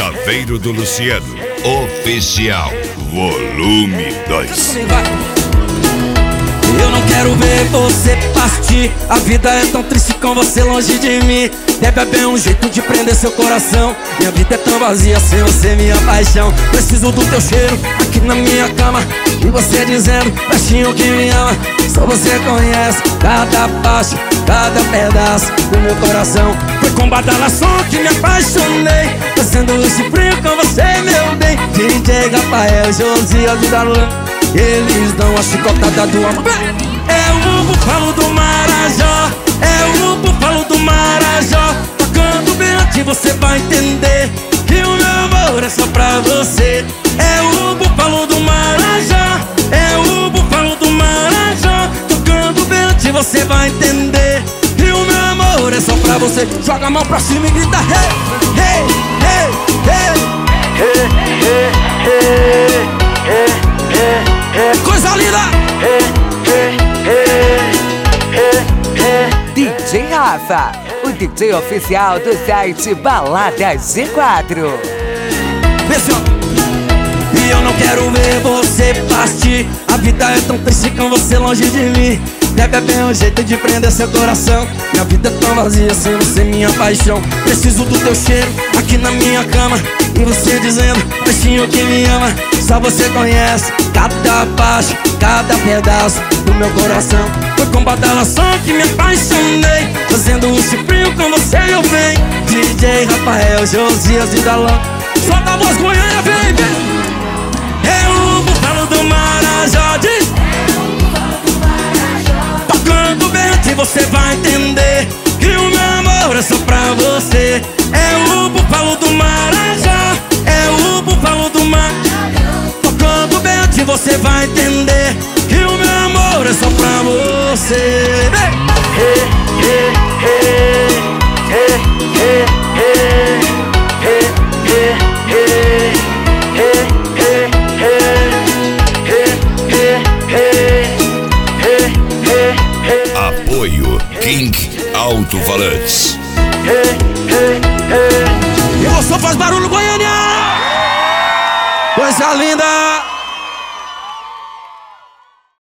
Chaveiro do Luciano, oficial, volume 2. Eu não quero ver você partir. A vida é tão triste com você longe de mim. Deve haver um jeito de prender seu coração. Minha vida é tão vazia sem você, minha paixão. Preciso do teu cheiro aqui na minha cama. E você dizendo, baixinho que me ama. Só você conhece cada parte, cada pedaço do meu coração. Foi com badalação que me apaixonei. Fazendo esse frio com você, meu bem. DJ Rafael, Josias e Darlan, eles dão a chicotada do amor. É o búfalo do Marajó, é o búfalo do Marajó. Tocando bem aqui você vai entender que o meu amor é só pra você. É o búfalo do Marajó, é o búfalo do Marajó. Tocando bem aqui você vai entender que o meu amor é só pra você. Joga a mão pra cima e grita hey, hey, hey, hey, hey, hey, hey, hey. Coisa linda! DJ Rafa, o DJ oficial do site Baladas G4. E eu não quero ver você partir. A vida é tão triste com você longe de mim. Deve haver um jeito de prender seu coração. Minha vida é tão vazia sem você, minha paixão. Preciso do teu cheiro aqui na minha cama. E você dizendo, peixinho que me ama. Só você conhece cada parte, cada pedaço do meu coração. Foi com badalação que me apaixonei. Fazendo um chifrinho com você eu venho. DJ Rafael, Josias e Darlan, solta a voz Goiânia, vem, vem. É o búfalo do Marajó, diz. Tocando bem aqui você vai entender que o meu amor é só pra você. É o búfalo do Marajó, é o búfalo do Marajó. Tocando bem aqui você vai entender que o meu amor é só pra você. Hey, hey, hey, hey, hey, hey, hey, hey, hey, hey. Apoio King Alto-Falantes. E o som faz barulho, Goiânia! Coisa linda!